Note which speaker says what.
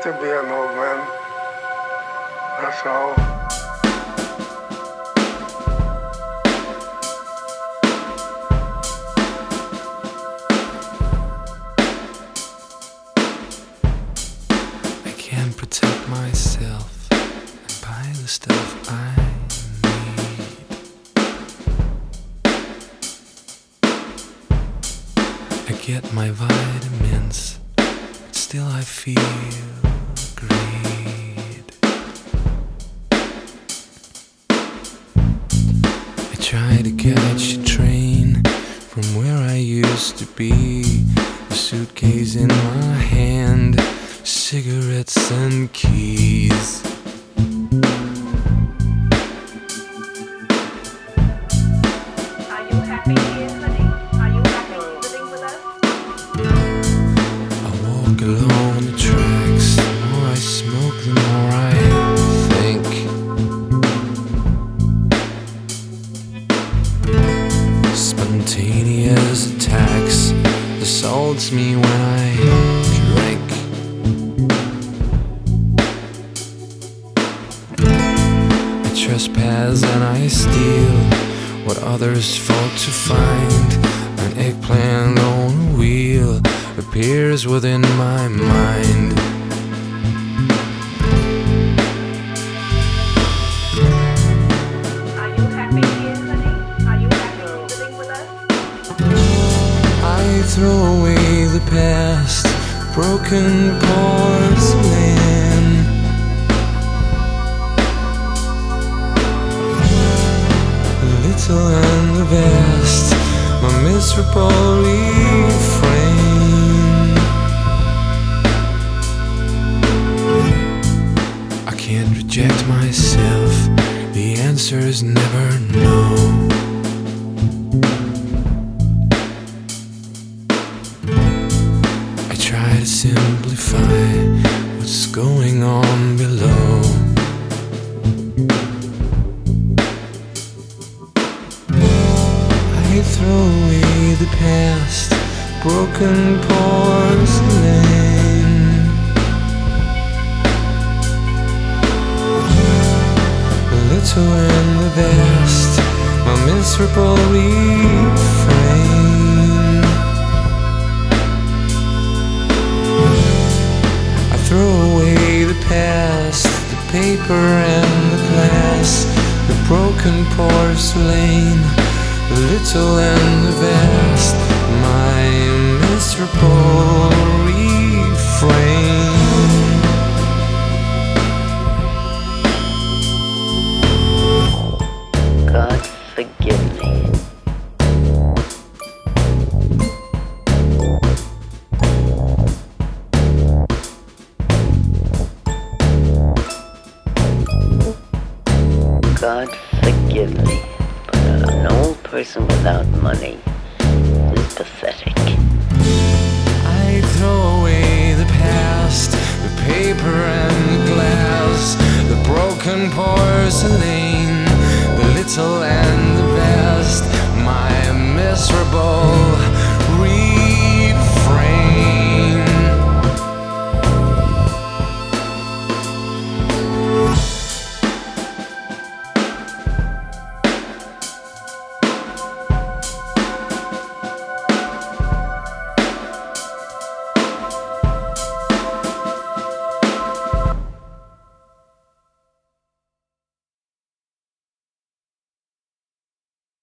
Speaker 1: to be an old man. That's all.
Speaker 2: I can't protect myself and buy the stuff I need. I get my vitamins, but still I feel greed. I try to catch a train from where I used to be. A suitcase in my hand, cigarettes and keys.
Speaker 3: Are you happy here, honey? Are you happy living with us?
Speaker 2: I walk along the tracks. The more I smoke, the more I think. Spontaneous attacks assaults me when I drink. I trespass and I steal what others fought to find. An eggplant on a wheel appears within my mind.
Speaker 3: Are you happy here, honey? Are you happy living with us?
Speaker 2: I throw away the past, broken porcelain. The little and the vast, my miserable refrain. I can't reject myself, the answer is never no. I try to simplify what's going on below. I throw away the past, broken porcelain. The little and the vast, my miserable refrain. I throw away the past, the paper and the glass, the broken porcelain, the little and the vast, my miserable refrain.
Speaker 4: God forgive me. God forgive me, but an old person without money is pathetic.
Speaker 2: I throw away the past, the paper and the glass, the broken porcelain, the little and the vast, my miserable refrain.